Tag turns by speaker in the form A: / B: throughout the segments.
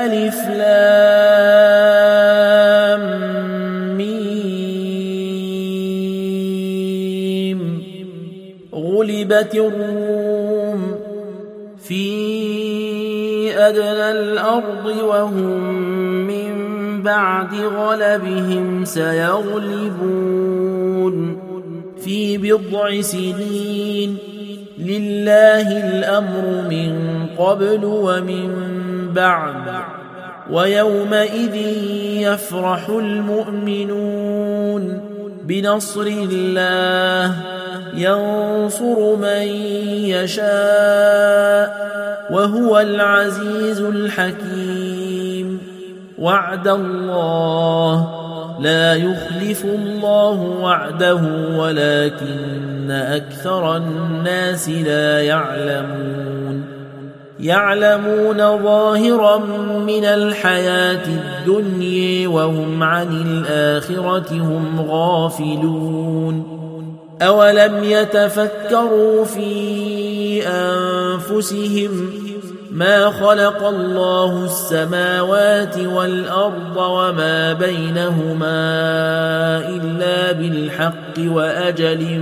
A: ألف لام ميم غلبت الروم في أدنى الأرض وهم من بعد غلبهم سيغلبون في بضع سنين لله الأمر من قبل ومن بعد ويومئذ يفرح المؤمنون بنصر الله ينصر من يشاء وهو العزيز الحكيم وعد الله لا يخلف الله وعده ولكن أكثر الناس لا يعلمون ظاهرا من الحياة الدنيا وهم عن الآخرة هم غافلون أولم يتفكروا في أنفسهم ما خلق الله السماوات والأرض وما بينهما إلا بالحق وأجل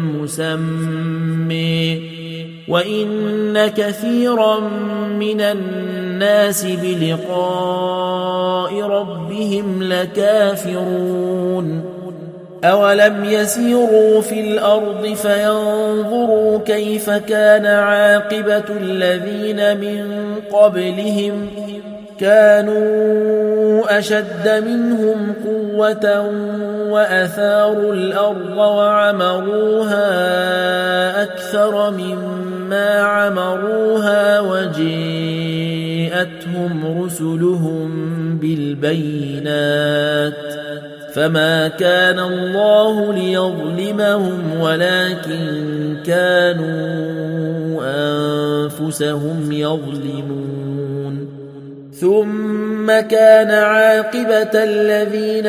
A: مسمى وإن كثيرا من الناس بلقاء ربهم لكافرون أولم يسيروا في الأرض فينظروا كيف كان عاقبة الذين من قبلهم كانوا أشد منهم قوة وأثاروا الأرض وعمروها أكثر مما عمروها وجاءتهم رسلهم بالبينات فما كان الله ليظلمهم ولكن كانوا أنفسهم يظلمون ثم كان عاقبة الذين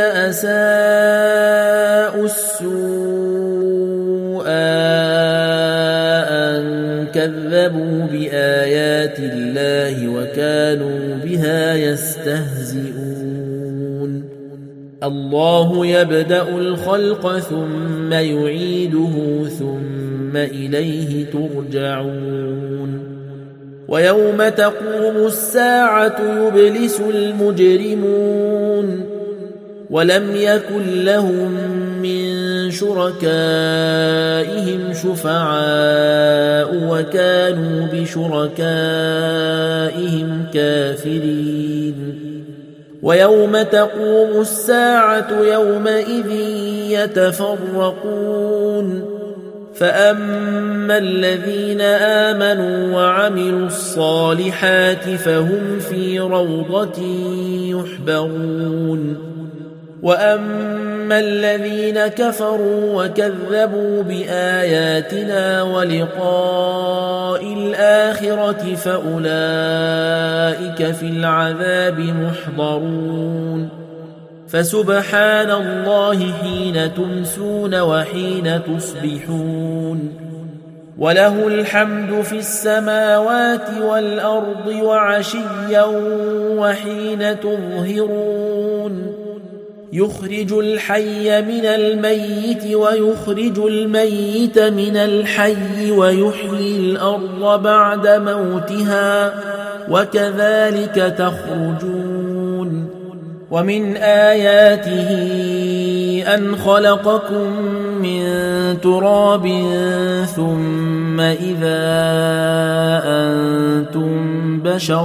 A: أساءوا السوء أن كذبوا بآيات الله وكانوا بها يستهزئون الله يبدأ الخلق ثم يعيده ثم إليه ترجعون ويوم تقوم الساعة يبلس المجرمون ولم يكن لهم من شركائهم شفعاء وكانوا بشركائهم كافرين ويوم تقوم الساعة يومئذ يتفرقون فأما الذين آمنوا وعملوا الصالحات فهم في روضة يحبرون وأما الذين كفروا وكذبوا بآياتنا ولقاء الآخرة فأولئك في العذاب محضرون فسبحان الله حين تمسون وحين تصبحون وله الحمد في السماوات والأرض وعشيا وحين تظهرون يخرج الحي من الميت ويخرج الميت من الحي ويحيي الأرض بعد موتها وكذلك تخرجون ومن آياته أن خلقكم من تراب ثم إذا أنتم بشر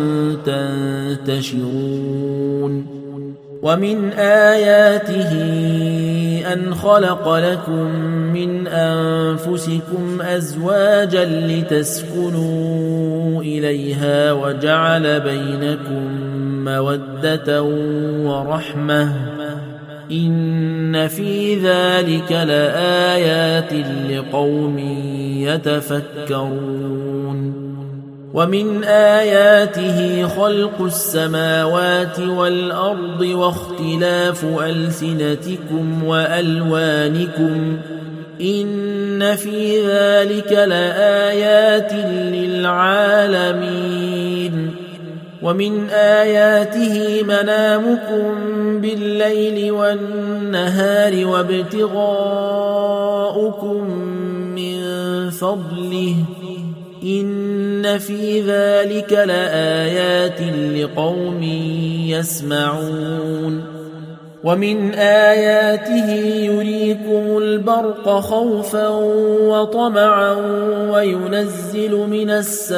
A: تنتشرون ومن آياته أن خلق لكم من أنفسكم أزواجا لتسكنوا إليها وجعل بينكم مودة ورحمة إن في ذلك لآيات لقوم يتفكرون ومن آياته خلق السماوات والأرض واختلاف ألسنتكم وألوانكم إن في ذلك لآيات للعالمين ومن آياته منامكم بالليل والنهار وابتغاؤكم من فضله إن في ذلك لآيات لقوم يسمعون ومن آياته يريكم البرق خوفا وطمعا وينزل من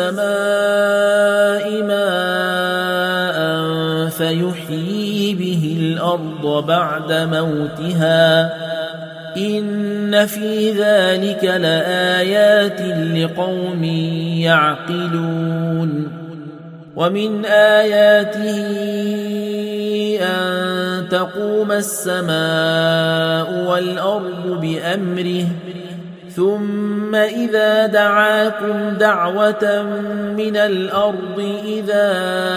A: السماء ماء فيحيي به الأرض بعد موتها إن في ذلك لآيات لقوم يعقلون ومن آياته أن تقوم السماء والأرض بأمره ثم إذا دعاكم دعوة من الأرض إذا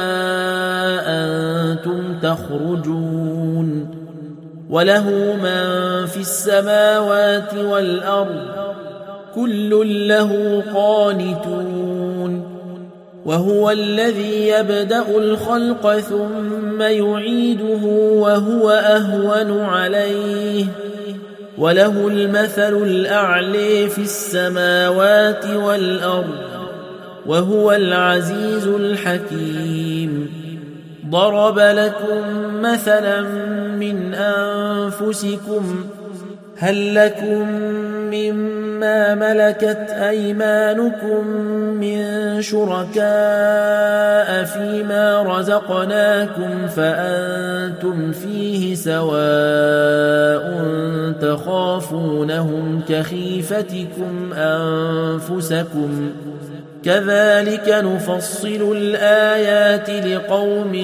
A: أنتم تخرجون وله من في السماوات والأرض كل له قانتون وهو الذي يبدأ الخلق ثم يعيده وهو أهون عليه وله المثل الأعلى في السماوات والأرض وهو العزيز الحكيم ضرب لكم مثلا من أنفسكم هل لكم مما ملكت أيمانكم من شركاء فيما رزقناكم فأنتم فيه سواء تخافونهم كخيفتكم أنفسكم كذلك نفصل الآيات لقوم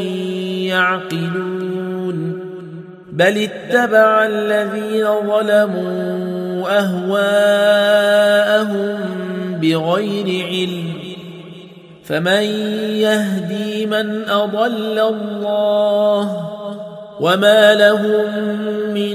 A: يعقلون بل اتبع الذين ظلموا أهواءهم بغير علم فمن يهدي من أضل الله وما لهم من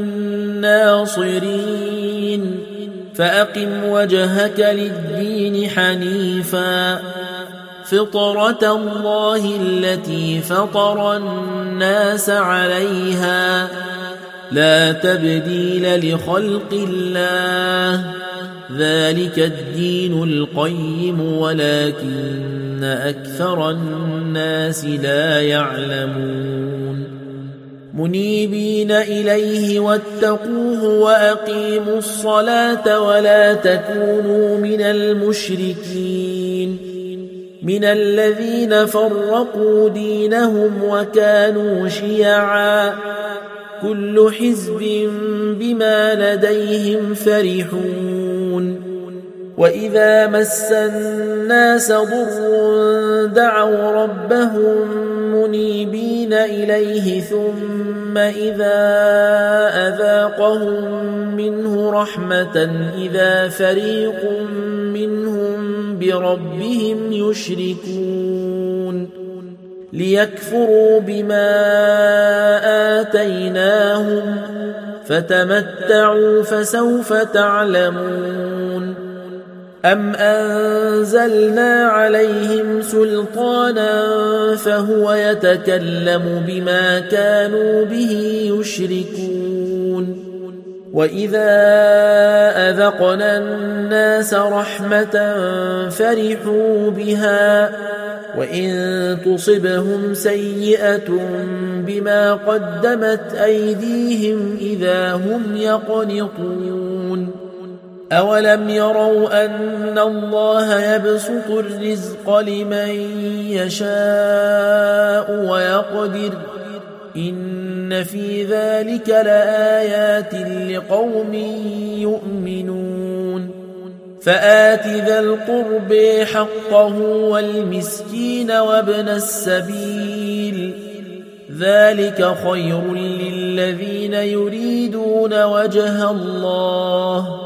A: ناصرين فأقم وجهك للدين حنيفا فطرة الله التي فطر الناس عليها لا تبديل لخلق الله ذلك الدين القيم ولكن أكثر الناس لا يعلمون منيبين إليه واتقوه وأقيموا الصلاة ولا تكونوا من المشركين من الذين فرقوا دينهم وكانوا شيعا كل حزب بما لديهم فرحون وإذا مس الناس ضر دعوا ربهم منيبين إليه ثم إذا أذاقهم منه رحمة إذا فريق منهم بربهم يشركون ليكفروا بما آتيناهم فتمتعوا فسوف تعلمون أم أنزلنا عليهم سلطانا فهو يتكلم بما كانوا به يشركون وإذا أذقنا الناس رحمة فرحوا بها وإن تصبهم سيئة بما قدمت أيديهم إذا هم يقنطون أولم يروا أن الله يبسط الرزق لمن يشاء ويقدر إن في ذلك لآيات لقوم يؤمنون فآت ذا القرب حقه والمسكين وابن السبيل ذلك خير للذين يريدون وجه الله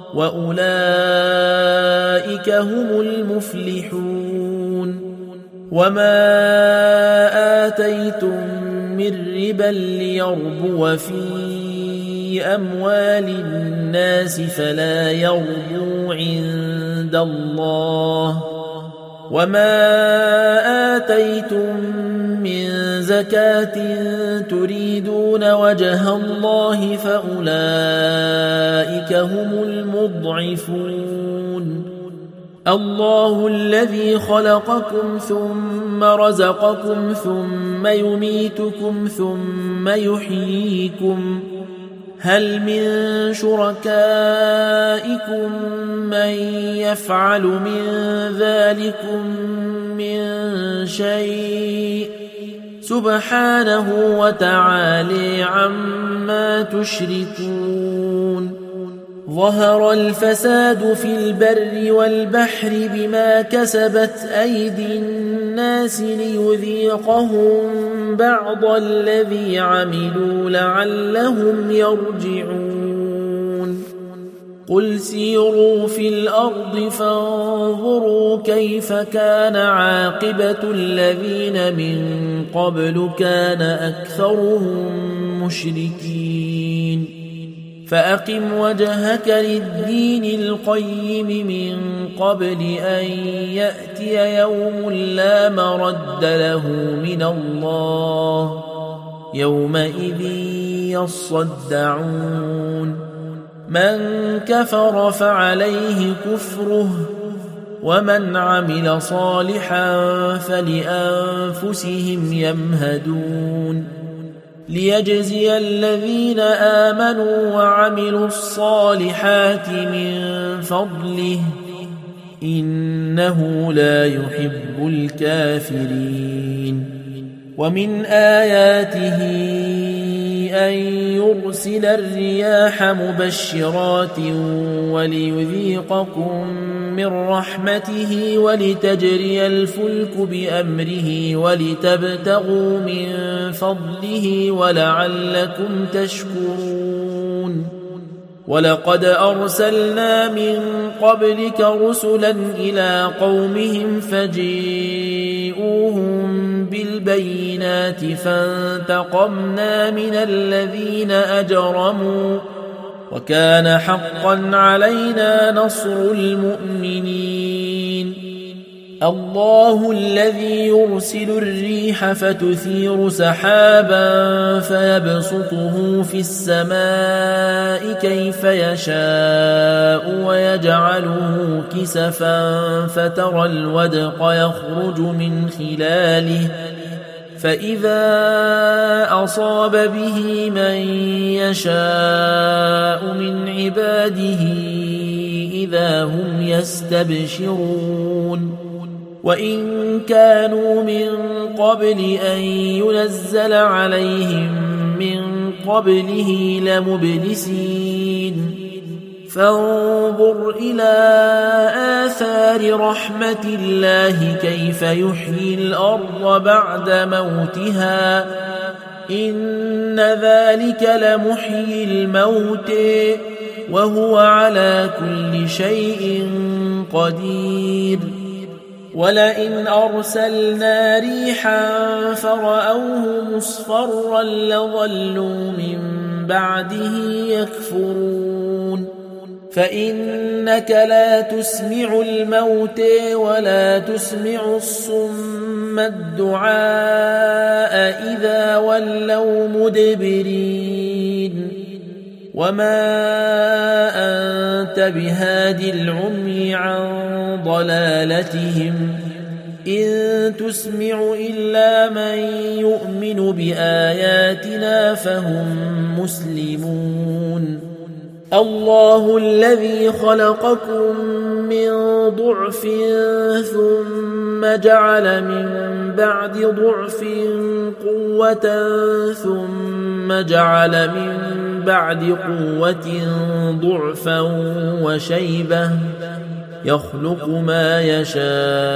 A: وأولئك هم المفلحون وما آتيتم من ربا ليربو في أموال الناس فلا يربو عند الله وما آتيتم من زكاة تريدون وجه الله فأولئك هم المضعفون الله الذي خلقكم ثم رزقكم ثم يميتكم ثم يحييكم هل من شركائكم من يفعل من ذلكم من شيء سبحانه وتعالى عما تشركون ظهر الفساد في البر والبحر بما كسبت أيدي الناس ليذيقهم بعض الذي عملوا لعلهم يرجعون قل سيروا في الأرض فانظروا كيف كان عاقبة الذين من قبل كان أكثرهم مشركين فأقم وجهك للدين القيم من قبل أن يأتي يوم لا مرد له من الله يومئذ يصدعون من كفر فعليه كفره ومن عمل صالحا فلأنفسهم يمهدون ليجزي الذين آمنوا وعملوا الصالحات من فضله إنه لا يحب الكافرين ومن آياته أن يرسل الرياح مبشرات وليذيقكم من رحمته ولتجري الفلك بأمره ولتبتغوا من فضله ولعلكم تشكرون ولقد أرسلنا من قبلك رسلا إلى قومهم فجيءوهم بالبينات فانتقمنا من الذين أجرموا وكان حقا علينا نصر المؤمنين الله الذي يرسل الريح فتثير سحابا فيبسطه في السماء كيف يشاء ويجعله كسفا فترى الودق يخرج من خلاله فإذا أصاب به من يشاء من عباده إذا هم يستبشرون وإن كانوا من قبل أن ينزل عليهم من قبله لمبلسين فانظر إلى آثار رحمة الله كيف يحيي الأرض بعد موتها إن ذلك لمحيي الموت وهو على كل شيء قدير ولئن أرسلنا ريحا فرأوه مصفرا لظلوا من بعده يكفرون فإنك لا تسمع الموت ولا تسمع الصم الدعاء إذا ولوا مدبرين وما أنت بهادي العمي عن ضلالتهم إن تسمع إلا من يؤمن بآياتنا فهم مسلمون الله الذي خلقكم من ضعف ثم جعل من بعد ضعف قوة ثم جعل من بعد قوة ضعفا وشيبة يخلق ما يشاء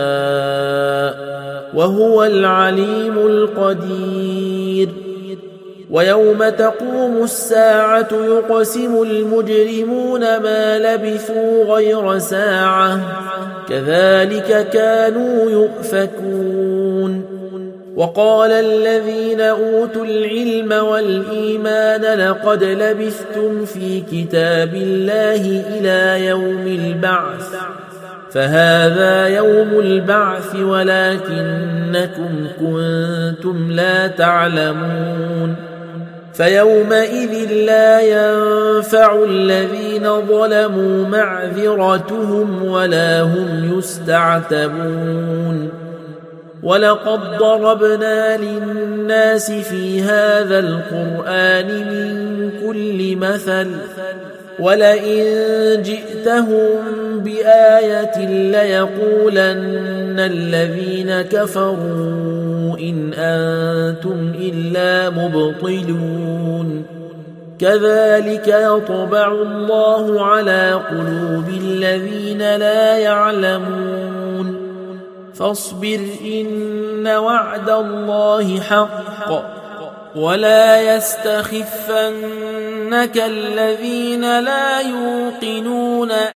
A: وهو العليم القدير ويوم تقوم الساعة يقسم المجرمون ما لبثوا غير ساعة كذلك كانوا يؤفكون وقال الذين أوتوا العلم والإيمان لقد لبثتم في كتاب الله إلى يوم البعث فهذا يوم البعث ولكنكم كنتم لا تعلمون فيومئذ لا ينفع الذين ظلموا معذرتهم ولا هم يستعتبون ولقد ضربنا للناس في هذا القرآن من كل مثل ولئن جئتهم بآية ليقولن الذين كفروا إن أنتم إلا مبطلون كذلك يطبع الله على قلوب الذين لا يعلمون فاصبر إن وعد الله حق ولا يستخفنك الذين لا يوقنون